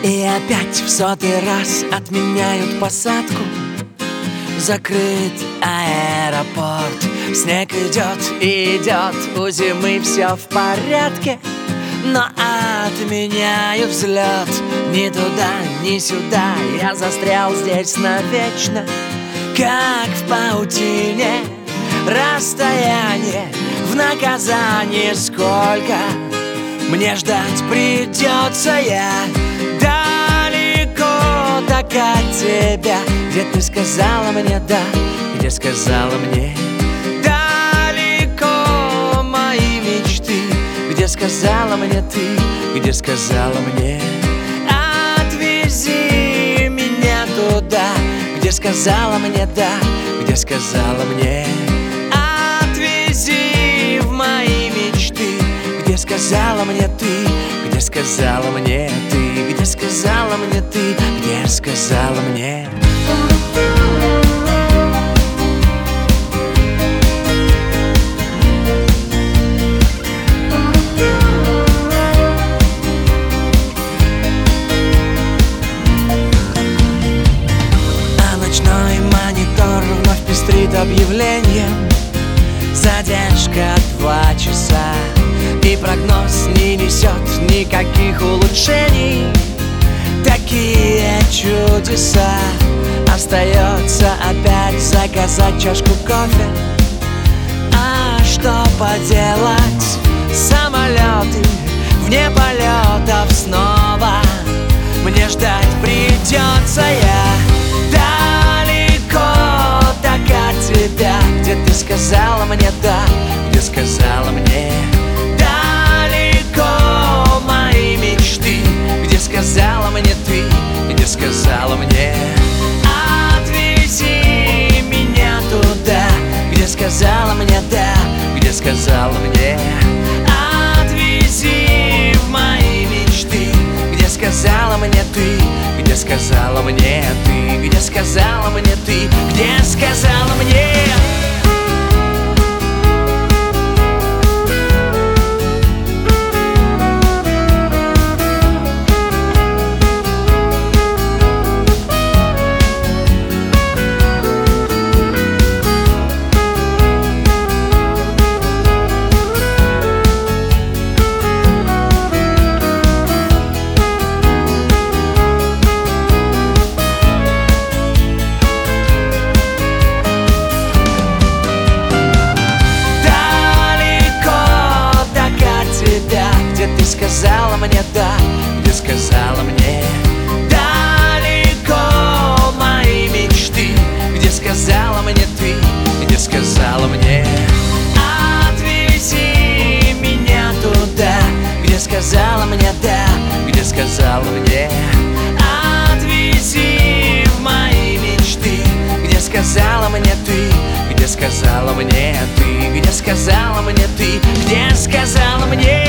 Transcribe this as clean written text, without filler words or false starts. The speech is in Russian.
И опять в 100-й раз отменяют посадку. Закрыт аэропорт. Снег идет и идет, у зимы все в порядке. Но отменяют взлет. Ни туда, ни сюда, я застрял здесь навечно. Как в паутине расстояние, в наказание сколько мне ждать придется. Я далеко так от тебя, где ты сказала мне да, где сказала мне далеко мои мечты, где сказала мне ты, где сказала мне отвези меня туда, где сказала мне да, где сказала мне отвези в мои мечты, где сказала мне ты, где сказала мне ты, где сказала мне ты, где сказала мне. А ночной монитор вновь пестрит объявлением: задержка 2 часа. И прогноз не несет никаких улучшений. Такие чудеса. Остается опять заказать чашку кофе. А что поделать? Самолеты вне полетов снова мне ждать придется. Я далеко так от тебя, где ты сказала мне да, где сказала мне далеко мои мечты, где сказала мне ты, где сказала мне отвези меня туда, где сказала мне да, где сказала мне отвези в мои мечты, где сказала мне ты, где сказала мне ты, где сказала мне ты, где сказала мне. Где ты сказала мне да, где сказала мне далеко мои мечты, где сказала мне ты, где сказала мне отвези меня туда, где сказала мне да, где сказала мне отвези в мои мечты, где сказала мне ты, где сказала мне ты, где сказала мне ты, где сказала мне.